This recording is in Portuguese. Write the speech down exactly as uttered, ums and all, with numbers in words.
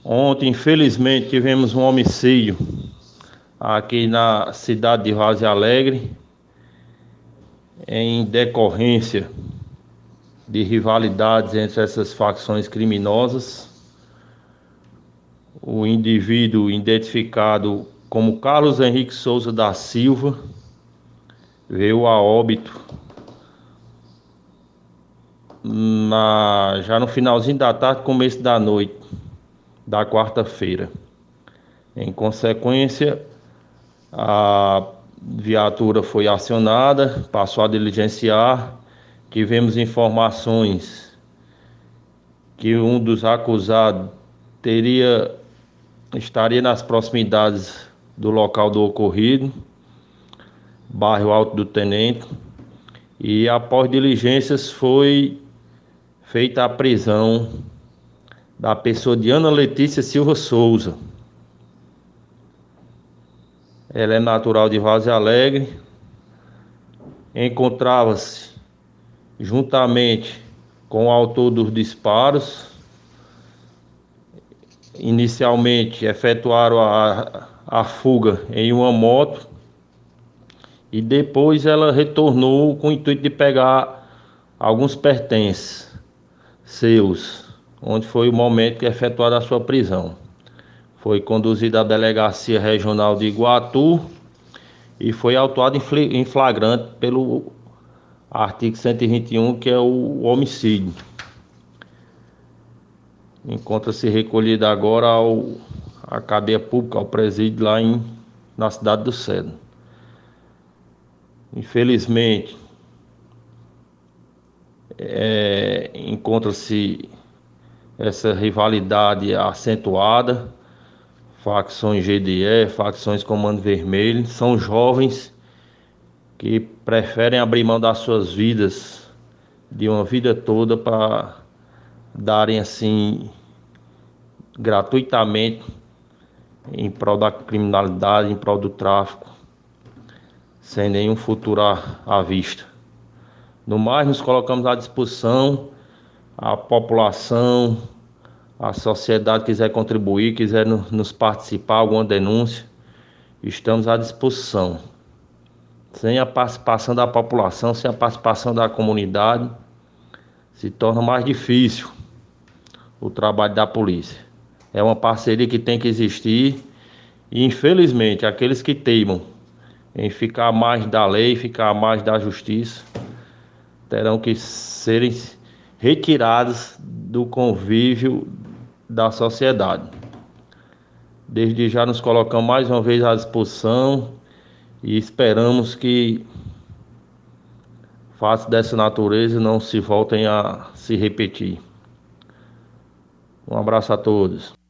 Ontem, infelizmente, tivemos um homicídio aqui na cidade de Varzea Alegre, em decorrência de rivalidades entre essas facções criminosas. O indivíduo identificado como Carlos Henrique Souza da Silva veio a óbito na, já no finalzinho da tarde, começo da noite da quarta-feira. Em consequência, a viatura foi acionada, passou a diligenciar. Tivemos informações que um dos acusados teria estaria nas proximidades do local do ocorrido, bairro Alto do Tenente, e após diligências foi feita a prisão da pessoa de Ana Letícia Silva Souza. Ela é natural de Varzea Alegre, encontrava-se juntamente com o autor dos disparos. Inicialmente efetuaram a, a fuga em uma moto e depois ela retornou com o intuito de pegar alguns pertences seus, onde foi o momento que efetuaram a sua prisão. Foi conduzida à Delegacia Regional de Iguatu e foi autuado em flagrante pelo artigo cento e vinte e um, que é o homicídio. Encontra-se recolhida agora ao, à cadeia pública, ao presídio lá em, na cidade do Cedro. Infelizmente, é, encontra-se essa rivalidade acentuada, facções G D E, facções Comando Vermelho, são jovens que preferem abrir mão das suas vidas, de uma vida toda, para darem assim gratuitamente em prol da criminalidade, em prol do tráfico, sem nenhum futuro à, à vista. No mais, nos colocamos à disposição, a população, a sociedade quiser contribuir, quiser no, nos participar, alguma denúncia, estamos à disposição. Sem a participação da população, sem a participação da comunidade, se torna mais difícil o trabalho da polícia. É uma parceria que tem que existir e, infelizmente, aqueles que teimam em ficar à margem da lei, ficar à margem da justiça, terão que serem retirados do convívio da sociedade. Desde já nos colocamos mais uma vez à disposição e esperamos que fatos dessa natureza não se voltem a se repetir. Um abraço a todos.